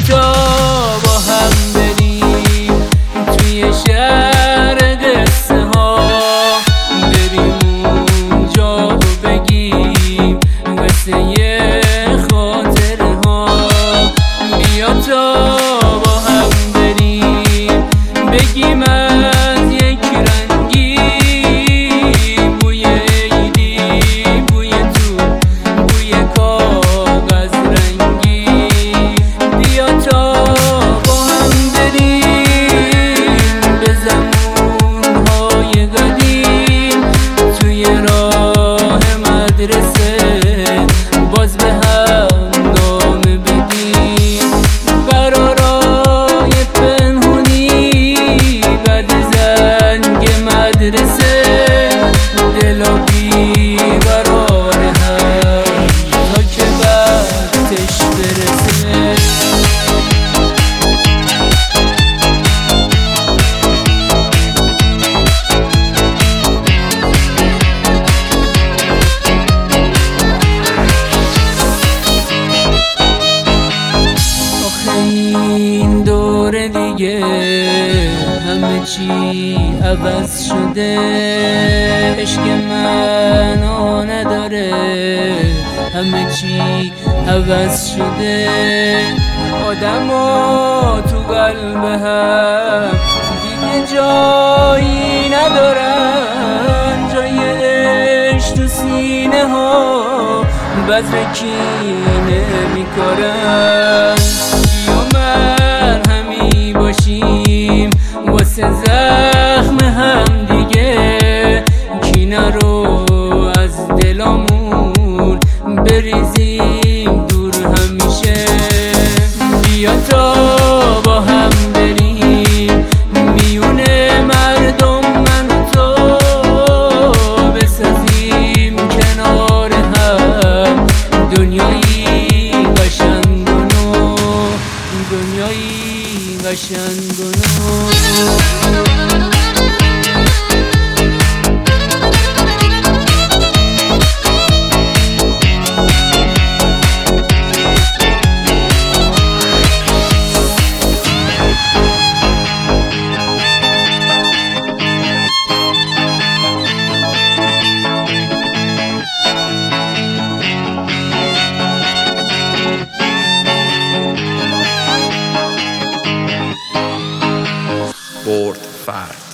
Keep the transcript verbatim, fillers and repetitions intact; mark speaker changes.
Speaker 1: تا با هم بریم توی شهر قصه ها، بریم اونجا و بگیم قصه خاطره ها. بیا تا با هم بریم بگیم از یک رنگی، بوی عیدی، بوی تو، بوی کاغذ رنگی. بیا تا با هم بریم به زمونهای قدیم، توی راه مدرسه باز به هم نامه بدیم. قرارای پنهونی بعد زنگ مدرسه، دلا بیقرار هم تا که وقتش برسه. این دور دیگه همه چی عوض شده، عشق معنا نداره، همه چی عوض شده. آدما تو قلب هم دیگه جایی ندارن، جای عشق تو سینه ها بذر کینه میکارن. مرهمی باشیم واسه زخم هم دیگه، کینه رو از دلامون بریزیم دور همیشه. بیا تا با هم بریم میونه مردم من و تو، بسازیم کنار هم دنیایی قشنگ و نو، دنیایی قشنگ و نو.
Speaker 2: برد فرد.